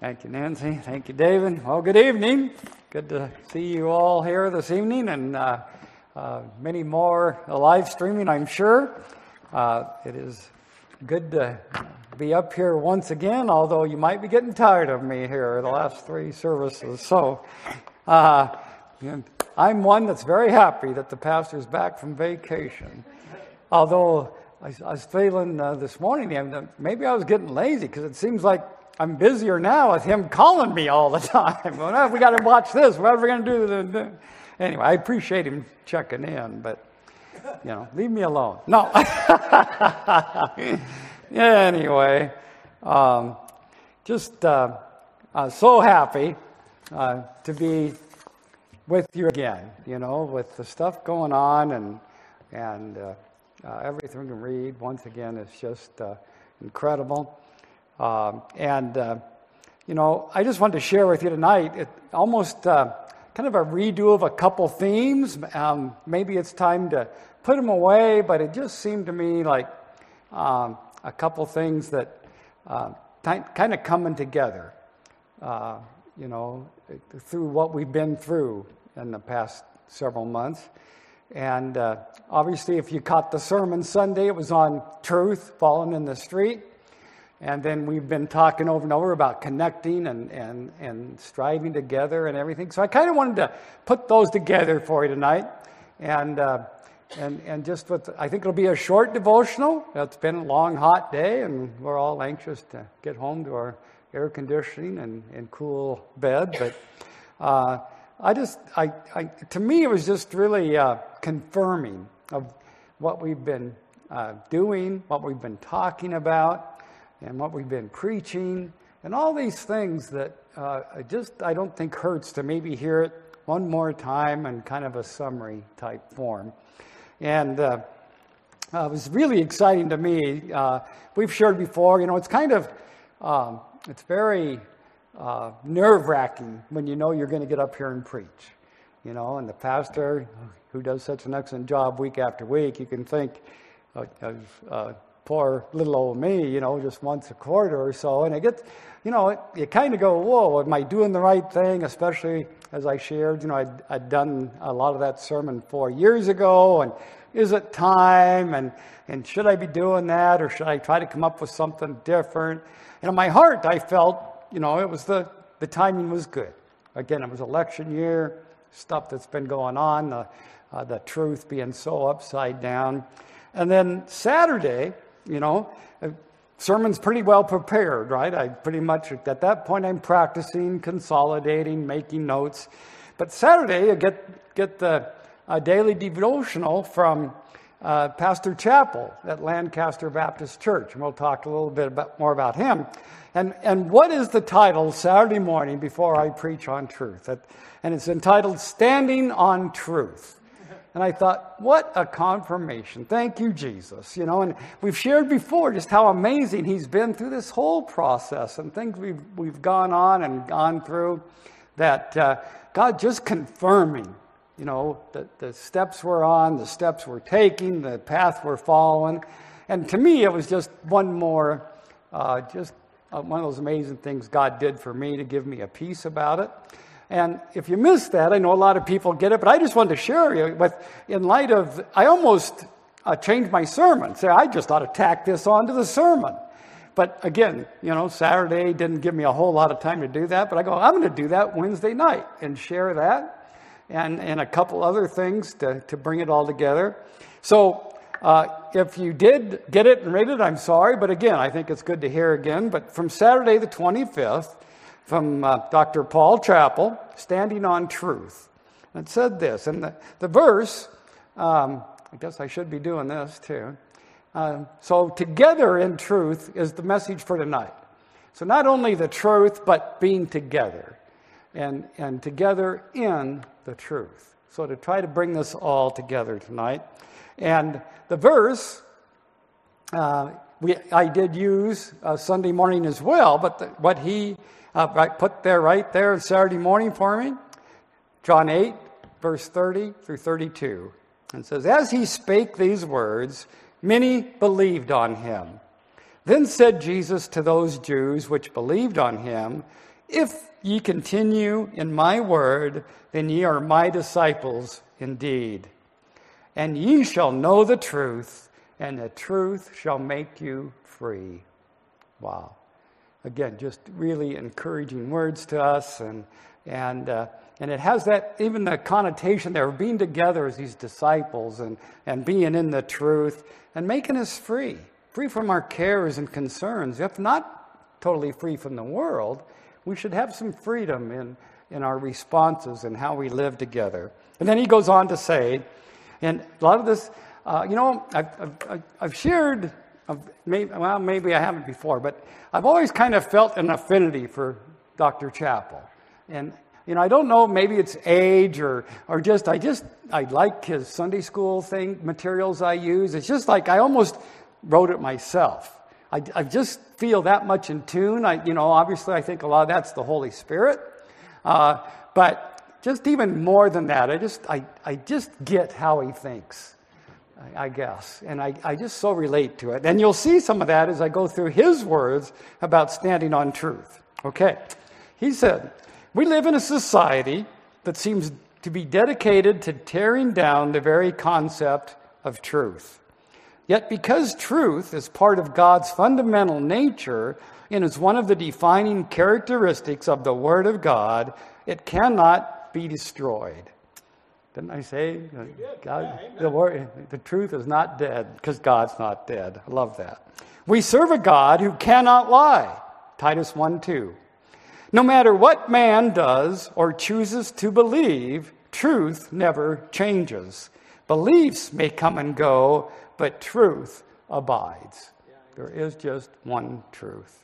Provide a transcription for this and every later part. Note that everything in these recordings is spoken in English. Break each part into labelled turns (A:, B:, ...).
A: Thank you, Nancy. Thank you, David. Well, good evening. Good to see you all here this evening, and many more live streaming, I'm sure. It is good to be up here once again, although you might be getting tired of me here the last three services. So I'm one that's very happy that the pastor's back from vacation. Although I was feeling this morning, maybe I was getting lazy because it seems like I'm busier now with him calling me all the time. Well, we got to watch this. What are we going to do? Anyway, I appreciate him checking in, but, leave me alone. No. Anyway, just so happy to be with you again, with the stuff going on and everything we can read. Once again, it's just incredible. I just wanted to share with you tonight, it almost kind of a redo of a couple themes. Maybe it's time to put them away, but it just seemed to me like a couple things that kind of coming together, through what we've been through in the past several months. And obviously, if you caught the sermon Sunday, it was on truth, falling in the street. And then we've been talking over and over about connecting and striving together and everything. So I kind of wanted to put those together for you tonight. And just I think it'll be a short devotional. It's been a long, hot day, and we're all anxious to get home to our air conditioning and cool bed. But to me, it was just really confirming of what we've been doing, what we've been talking about, and what we've been preaching, and all these things that I don't think hurts to maybe hear it one more time in kind of a summary type form. And it was really exciting to me. We've shared before, it's kind of, it's very nerve-wracking when you know you're going to get up here and preach. And the pastor, who does such an excellent job week after week, you can think of poor little old me, just once a quarter or so. And it gets, you kind of go, whoa, am I doing the right thing? Especially as I shared, I'd done a lot of that sermon 4 years ago. And is it time? And should I be doing that? Or should I try to come up with something different? And in my heart, I felt, it was the timing was good. Again, it was election year, stuff that's been going on, the truth being so upside down. And then Saturday, sermon's pretty well prepared, right? I pretty much, at that point, I'm practicing, consolidating, making notes. But Saturday, I get the daily devotional from Pastor Chappell at Lancaster Baptist Church. And we'll talk a little bit more about him. And what is the title Saturday morning before I preach on truth? And it's entitled Standing on Truth. And I thought, what a confirmation. Thank you, Jesus. And we've shared before just how amazing he's been through this whole process and things we've gone on and gone through, that God just confirming, the steps we're on, the steps we're taking, the path we're following. And to me, it was just one more, one of those amazing things God did for me to give me a peace about it. And if you missed that, I know a lot of people get it, but I just wanted to share you in light of, I almost changed my sermon. Say, I just ought to tack this onto the sermon. But again, Saturday didn't give me a whole lot of time to do that, but I go, I'm going to do that Wednesday night and share that and a couple other things to bring it all together. So if you did get it and read it, I'm sorry, but again, I think it's good to hear again. But from Saturday the 25th, from Dr. Paul Chappell, Standing on Truth. And it said this, and the verse, I guess I should be doing this too. So together in truth is the message for tonight. So not only the truth, but being together. And together in the truth. So to try to bring this all together tonight. And the verse, I did use Sunday morning as well, but what he put there right there Saturday morning for me, John 8, verse 30 through 32. And it says, as he spake these words, many believed on him. Then said Jesus to those Jews which believed on him, If ye continue in my word, then ye are my disciples indeed. And ye shall know the truth, and the truth shall make you free. Wow. Again, just really encouraging words to us, and it has that, even the connotation there of being together as these disciples and being in the truth and making us free from our cares and concerns. If not totally free from the world, we should have some freedom in our responses and how we live together. And then he goes on to say, and a lot of this, I've shared, maybe I haven't before, but I've always kind of felt an affinity for Dr. Chappell. And, I don't know, maybe it's age or just, I like his Sunday school materials I use. It's just like I almost wrote it myself. I just feel that much in tune. Obviously I think a lot of that's the Holy Spirit. But just even more than that, I just get how he thinks, I guess. And I just so relate to it. And you'll see some of that as I go through his words about standing on truth. Okay. He said, we live in a society that seems to be dedicated to tearing down the very concept of truth. Yet because truth is part of God's fundamental nature and is one of the defining characteristics of the Word of God, it cannot be destroyed. Didn't I say? God, the truth is not dead because God's not dead. I love that. We serve a God who cannot lie. Titus 1:2. No matter what man does or chooses to believe, truth never changes. Beliefs may come and go, but truth abides. There is just one truth.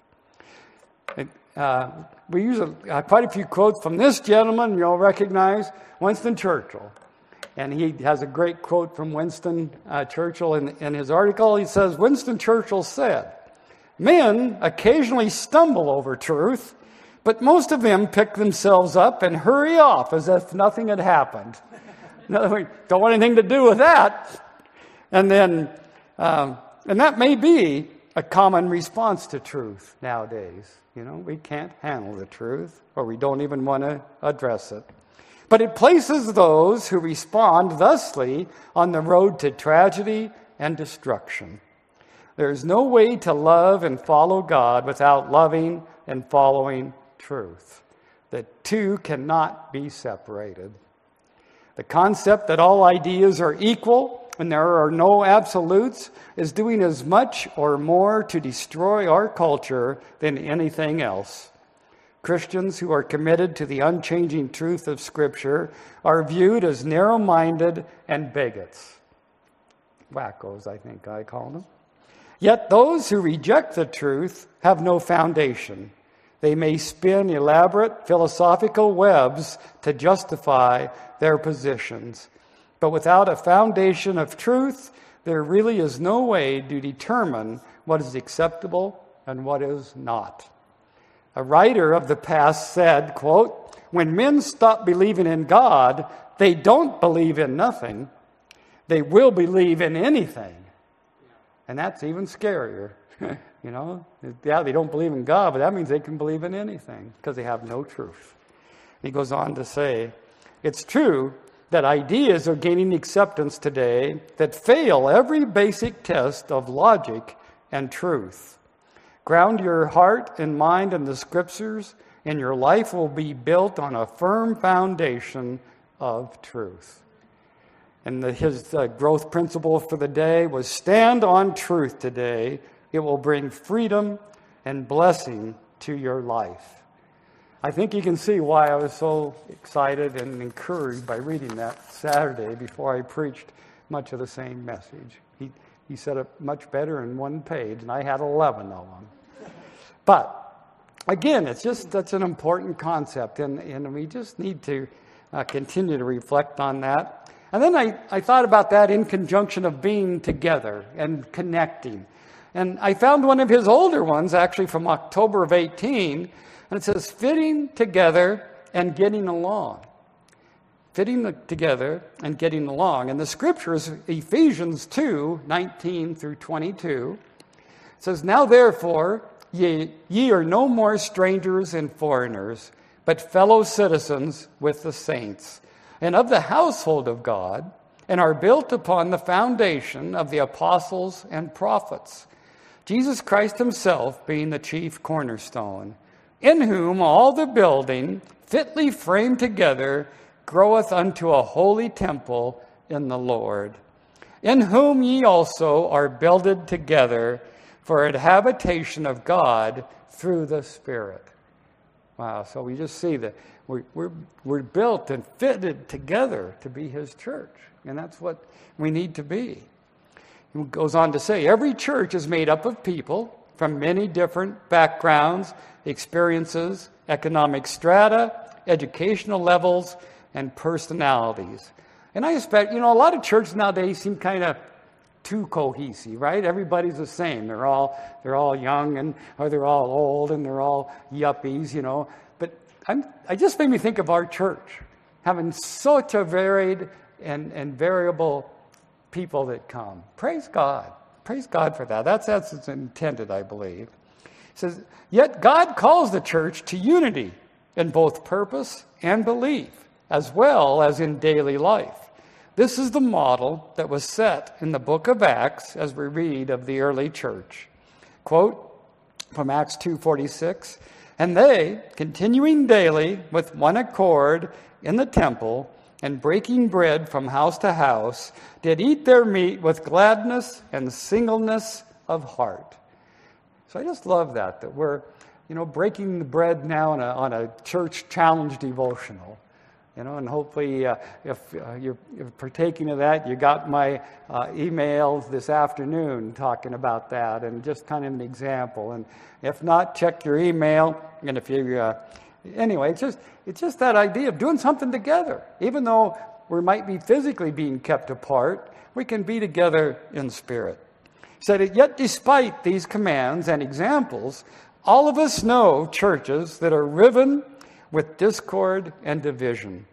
A: We use quite a few quotes from this gentleman you'll recognize, Winston Churchill. And he has a great quote from Winston Churchill in his article. He says, Winston Churchill said, men occasionally stumble over truth, but most of them pick themselves up and hurry off as if nothing had happened. No, don't want anything to do with that. And then, and that may be a common response to truth nowadays. We can't handle the truth, or we don't even want to address it. But it places those who respond thusly on the road to tragedy and destruction. There is no way to love and follow God without loving and following truth. The two cannot be separated. The concept that all ideas are equal and there are no absolutes is doing as much or more to destroy our culture than anything else. Christians who are committed to the unchanging truth of Scripture are viewed as narrow-minded and bigots. Wackos, I think I call them. Yet those who reject the truth have no foundation. They may spin elaborate philosophical webs to justify their positions. But without a foundation of truth, there really is no way to determine what is acceptable and what is not. A writer of the past said, quote, when men stop believing in God, they don't believe in nothing. They will believe in anything. And that's even scarier. Yeah, they don't believe in God, but that means they can believe in anything because they have no truth. He goes on to say, it's true that ideas are gaining acceptance today that fail every basic test of logic and truth. Ground your heart and mind in the Scriptures, and your life will be built on a firm foundation of truth. And his growth principle for the day was stand on truth today. It will bring freedom and blessing to your life. I think you can see why I was so excited and encouraged by reading that Saturday before I preached much of the same message. He said it much better in one page, and I had 11 of them. But, again, that's an important concept, and we just need to continue to reflect on that. And then I thought about that in conjunction of being together and connecting. And I found one of his older ones, actually from October of 18, and it says, fitting together and getting along. Fitting together and getting along. And the scripture is Ephesians 2:19 through 22. It says, now therefore, Ye are no more strangers and foreigners, but fellow citizens with the saints, and of the household of God, and are built upon the foundation of the apostles and prophets, Jesus Christ himself being the chief cornerstone, in whom all the building, fitly framed together, groweth unto a holy temple in the Lord, in whom ye also are builded together for an habitation of God through the Spirit. Wow, so we just see that we're built and fitted together to be his church, and that's what we need to be. He goes on to say, every church is made up of people from many different backgrounds, experiences, economic strata, educational levels, and personalities. And I expect, a lot of churches nowadays seem kind of too cohesive, right? Everybody's the same. They're all young or they're all old and they're all yuppies, But I just made me think of our church having such a varied and variable people that come. Praise God. Praise God for that. That's it's intended, I believe. It says, yet God calls the church to unity in both purpose and belief, as well as in daily life. This is the model that was set in the book of Acts as we read of the early church. Quote from Acts 2:46, and they, continuing daily with one accord in the temple, and breaking bread from house to house, did eat their meat with gladness and singleness of heart. So I just love that we're, breaking the bread now on a church challenge devotional. And hopefully if you're partaking of that, you got my emails this afternoon talking about that and just kind of an example. And if not, check your email. And if you, anyway, it's just that idea of doing something together. Even though we might be physically being kept apart, we can be together in spirit. He said, yet despite these commands and examples, all of us know churches that are riven with discord and division.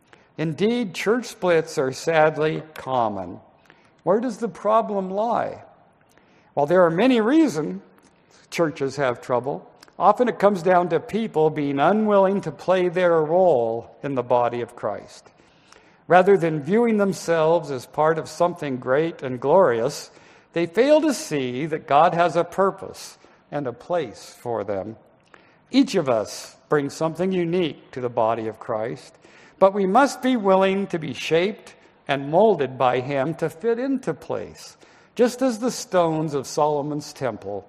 A: Indeed, church splits are sadly common. Where does the problem lie? While there are many reasons churches have trouble, often it comes down to people being unwilling to play their role in the body of Christ. Rather than viewing themselves as part of something great and glorious, they fail to see that God has a purpose and a place for them. Each of us brings something unique to the body of Christ, but we must be willing to be shaped and molded by him to fit into place, just as the stones of Solomon's temple.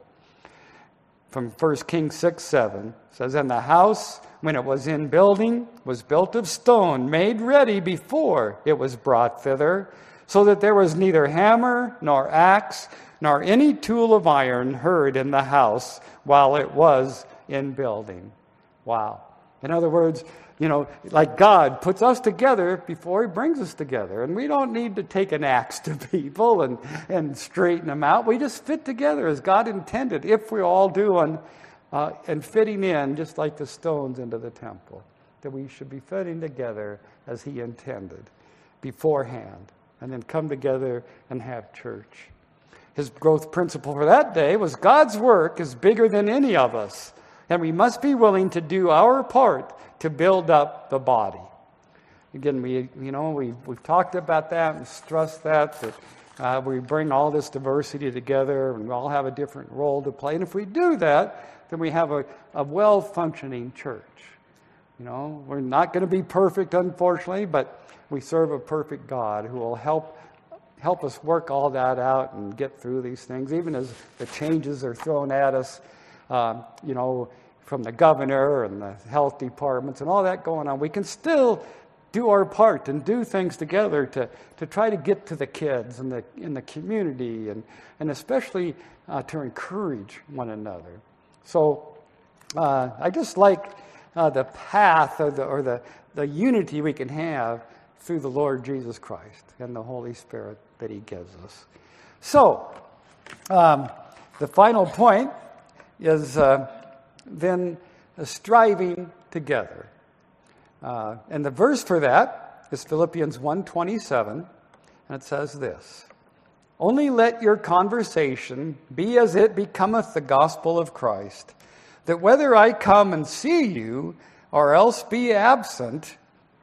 A: From 1 Kings 6:7 says, and the house, when it was in building, was built of stone, made ready before it was brought thither, so that there was neither hammer nor axe nor any tool of iron heard in the house while it was in building. Wow. In other words, like God puts us together before he brings us together. And we don't need to take an axe to people and straighten them out. We just fit together as God intended, if we're all doing and fitting in just like the stones into the temple. That we should be fitting together as he intended beforehand. And then come together and have church. His growth principle for that day was God's work is bigger than any of us. And we must be willing to do our part to build up the body. Again, we've talked about that and stressed that we bring all this diversity together and we all have a different role to play. And if we do that, then we have a well-functioning church. We're not going to be perfect, unfortunately, but we serve a perfect God who will help us work all that out and get through these things, even as the changes are thrown at us, from the governor and the health departments and all that going on. We can still do our part and do things together to try to get to the kids and in the community and especially to encourage one another. So I just like the path or the unity we can have through the Lord Jesus Christ and the Holy Spirit that he gives us. So the final point is then striving together. And the verse for that is Philippians 1:27, and it says this, Only let your conversation be as it becometh the gospel of Christ, that whether I come and see you or else be absent,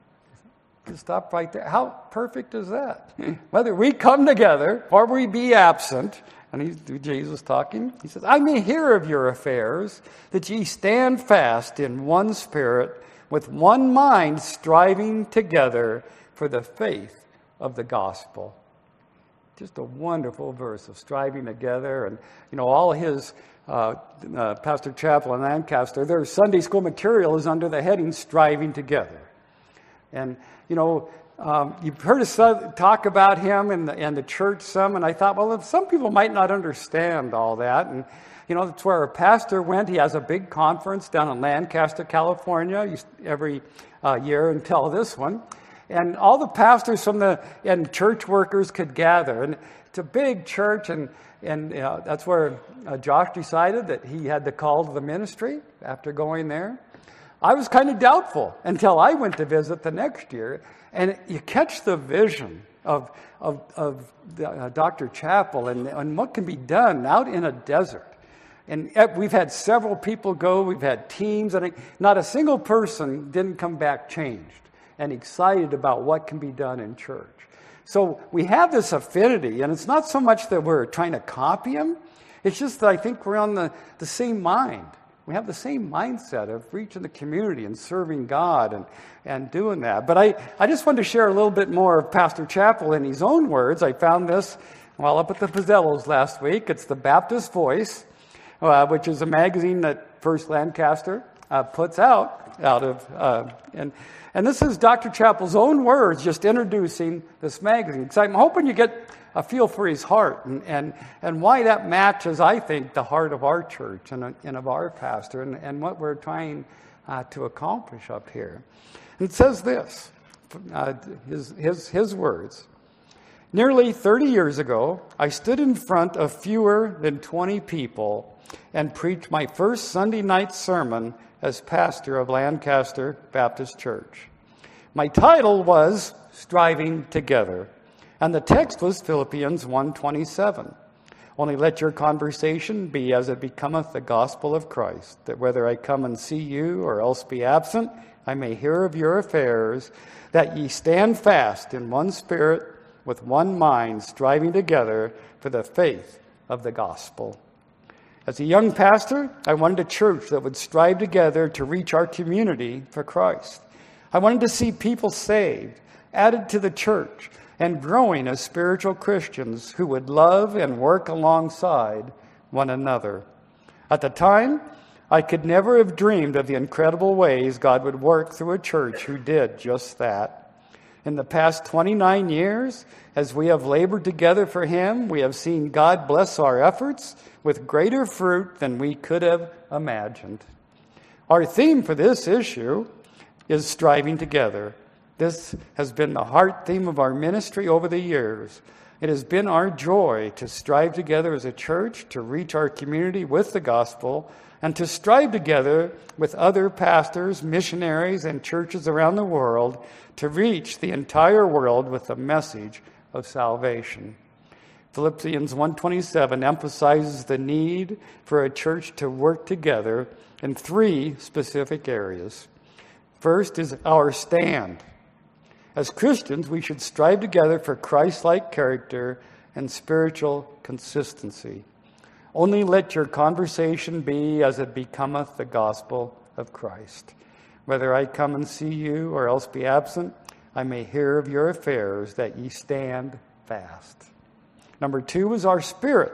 A: stop right there. How perfect is that? Whether we come together or we be absent, and Jesus talking, he says, I may hear of your affairs, that ye stand fast in one spirit, with one mind striving together for the faith of the gospel. Just a wonderful verse of striving together. And, all his, Pastor Chappell in Lancaster, their Sunday school material is under the heading Striving Together. And, you've heard us talk about him and the church some, and I thought, well, some people might not understand all that. And, that's where our pastor went. He has a big conference down in Lancaster, California, every year until this one. And all the pastors and church workers could gather. And it's a big church, and that's where Josh decided that he had the call to the ministry after going there. I was kind of doubtful until I went to visit the next year. And you catch the vision of Dr. Chappell and what can be done out in a desert. And we've had several people go. We've had teams. And not a single person didn't come back changed and excited about what can be done in church. So we have this affinity. And it's not so much that we're trying to copy him. It's just that I think we're on the same mind. We have the same mindset of reaching the community and serving God and doing that. But I just wanted to share a little bit more of Pastor Chappell in his own words. I found this while up at the Pizzellos last week. It's the Baptist Voice, which is a magazine that First Lancaster puts out of. And this is Dr. Chappell's own words just introducing this magazine. So I'm hoping you get a feel for his heart and why that matches, I think, the heart of our church and of our pastor and what we're trying to accomplish up here. It says this, his words. Nearly 30 years ago, I stood in front of fewer than 20 people and preached my first Sunday night sermon as pastor of Lancaster Baptist Church. My title was Striving Together. And the text was Philippians 1:27. Only let your conversation be as it becometh the gospel of Christ, that whether I come and see you or else be absent, I may hear of your affairs, that ye stand fast in one spirit, with one mind, striving together for the faith of the gospel. As a young pastor, I wanted a church that would strive together to reach our community for Christ. I wanted to see people saved, added to the church, and growing as spiritual Christians who would love and work alongside one another. At the time, I could never have dreamed of the incredible ways God would work through a church who did just that. In the past 29 years, as we have labored together for Him, we have seen God bless our efforts with greater fruit than we could have imagined. Our theme for this issue is striving together. This has been the heart theme of our ministry over the years. It has been our joy to strive together as a church to reach our community with the gospel and to strive together with other pastors, missionaries, and churches around the world to reach the entire world with the message of salvation. Philippians 1:27 emphasizes the need for a church to work together in three specific areas. First is our stand. As Christians, we should strive together for Christ-like character and spiritual consistency. Only let your conversation be as it becometh the gospel of Christ. Whether I come and see you or else be absent, I may hear of your affairs, that ye stand fast. Number two is our spirit.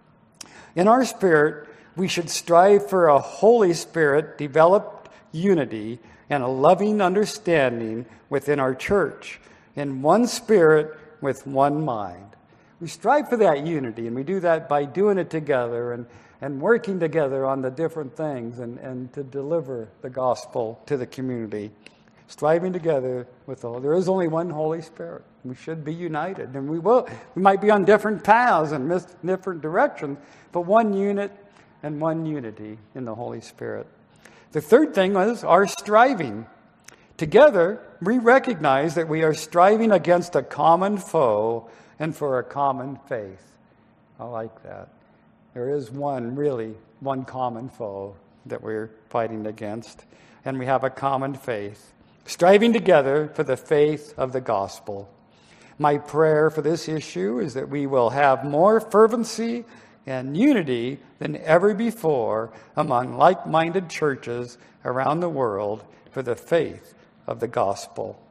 A: In our spirit, we should strive for a Holy Spirit developed unity and a loving understanding within our church, in one spirit with one mind. We strive for that unity, and we do that by doing it together and working together on the different things and to deliver the gospel to the community. Striving together with there is only one Holy Spirit. We should be united, and we will. We might be on different paths and different directions, but one unit and one unity in the Holy Spirit. The third thing was our striving. Together, we recognize that we are striving against a common foe, and for a common faith. I like that. There is one common foe that we're fighting against, and we have a common faith, striving together for the faith of the gospel. My prayer for this issue is that we will have more fervency and unity than ever before among like-minded churches around the world for the faith of the gospel.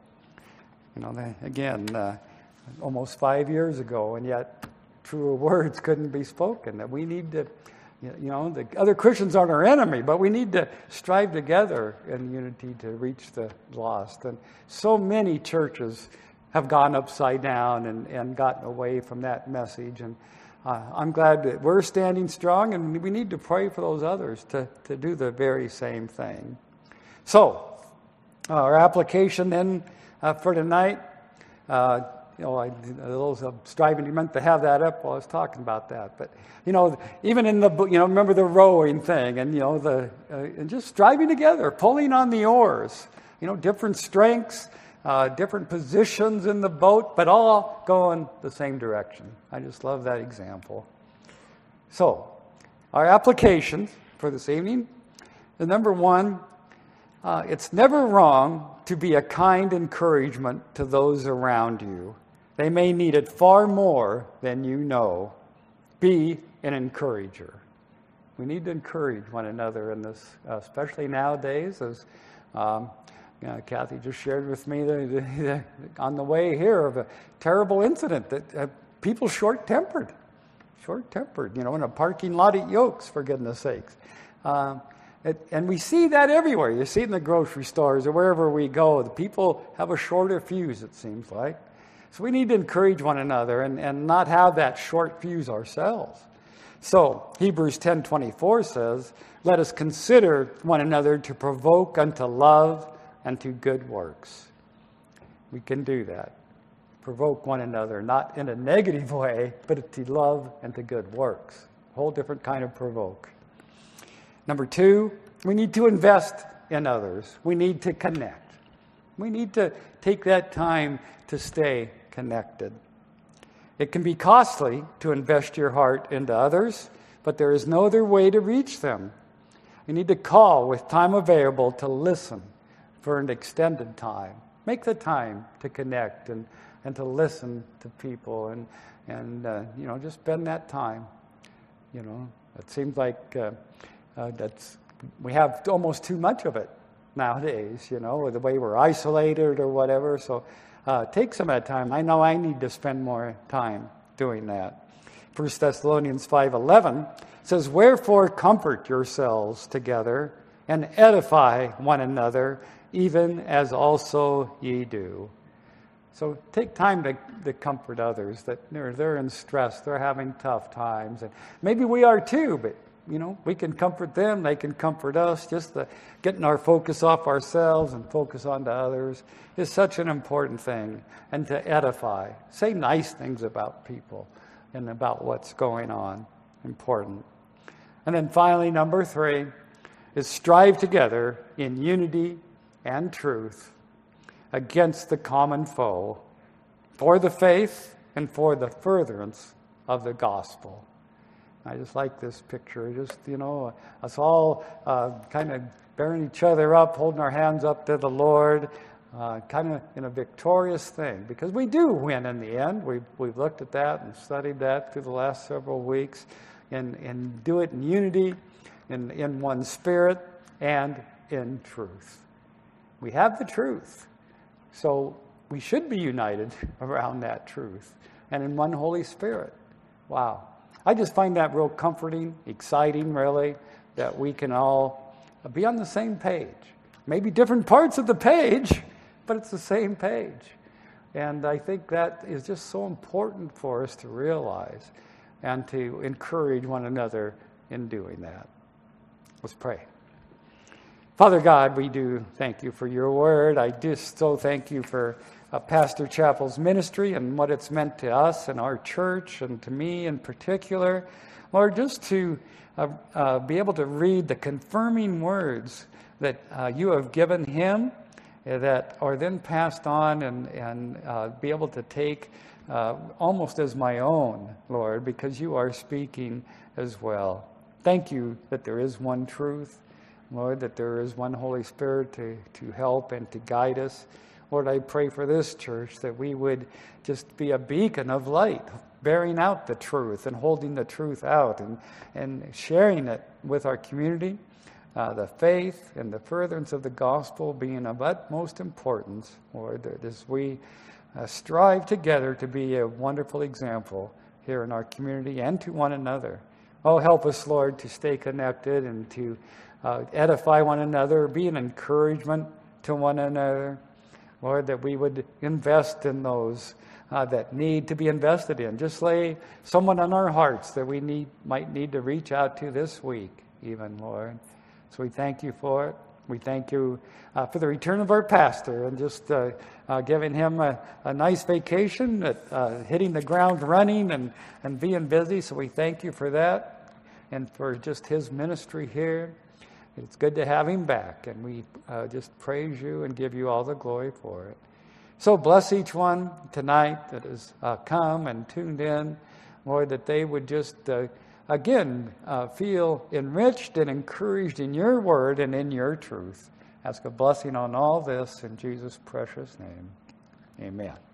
A: Almost 5 years ago, and yet truer words couldn't be spoken, that we need to, the other Christians aren't our enemy, but we need to strive together in unity to reach the lost. And so many churches have gone upside down and gotten away from that message. And I'm glad that we're standing strong, and we need to pray for those others to do the very same thing. So, our application then for tonight, those striving meant to have that up while I was talking about that. But, even in the, remember the rowing thing, and, and just striving together, pulling on the oars, different strengths, different positions in the boat, but all going the same direction. I just love that example. So, our applications for this evening is number one, it's never wrong to be a kind encouragement to those around you. They may need it far more than you know. Be an encourager. We need to encourage one another in this, especially nowadays, as Kathy just shared with me on the way here of a terrible incident that people short-tempered, in a parking lot at Yokes, for goodness sakes. And we see that everywhere. You see it in the grocery stores or wherever we go. The people have a shorter fuse, it seems like. So we need to encourage one another and not have that short fuse ourselves. So Hebrews 10:24 says, "Let us consider one another to provoke unto love and to good works." We can do that. Provoke one another, not in a negative way, but to love and to good works. A whole different kind of provoke. Number two, we need to invest in others. We need to connect. We need to take that time to stay connected. It can be costly to invest your heart into others, but there is no other way to reach them. You need to call with time available to listen for an extended time. Make the time to connect and to listen to people and just spend that time. It seems like we have almost too much of it nowadays, with the way we're isolated or whatever. So take some of that time. I know I need to spend more time doing that. 1 Thessalonians 5:11 says, "Wherefore comfort yourselves together and edify one another, even as also ye do." So take time to comfort others that they're in stress, they're having tough times. And maybe we are too, but we can comfort them, they can comfort us. Just getting our focus off ourselves and focus on to others is such an important thing. And to edify, say nice things about people and about what's going on, important. And then finally, number three is strive together in unity and truth against the common foe for the faith and for the furtherance of the gospel. I just like this picture. Just, us all kind of bearing each other up, holding our hands up to the Lord, kind of in a victorious thing. Because we do win in the end. We've looked at that and studied that through the last several weeks. And do it in unity, in one spirit, and in truth. We have the truth. So we should be united around that truth. And in one Holy Spirit. Wow. I just find that real comforting, exciting, really, that we can all be on the same page. Maybe different parts of the page, but it's the same page. And I think that is just so important for us to realize and to encourage one another in doing that. Let's pray. Father God, we do thank you for your word. I just so thank you for Pastor Chappell's ministry and what it's meant to us and our church and to me in particular. Lord, just to be able to read the confirming words that you have given him that are then passed on and be able to take almost as my own, Lord, because you are speaking as well. Thank you that there is one truth, Lord, that there is one Holy Spirit to help and to guide us. Lord, I pray for this church that we would just be a beacon of light, bearing out the truth and holding the truth out and sharing it with our community. The faith and the furtherance of the gospel being of utmost importance, Lord, that as we strive together to be a wonderful example here in our community and to one another. Oh, help us, Lord, to stay connected and to edify one another, be an encouragement to one another. Lord, that we would invest in those that need to be invested in. Just lay someone on our hearts that we might need to reach out to this week, even, Lord. So we thank you for it. We thank you for the return of our pastor and just giving him a nice vacation, hitting the ground running and being busy. So we thank you for that and for just his ministry here. It's good to have him back, and we just praise you and give you all the glory for it. So bless each one tonight that has come and tuned in, Lord, that they would just, again, feel enriched and encouraged in your word and in your truth. Ask a blessing on all this in Jesus' precious name. Amen.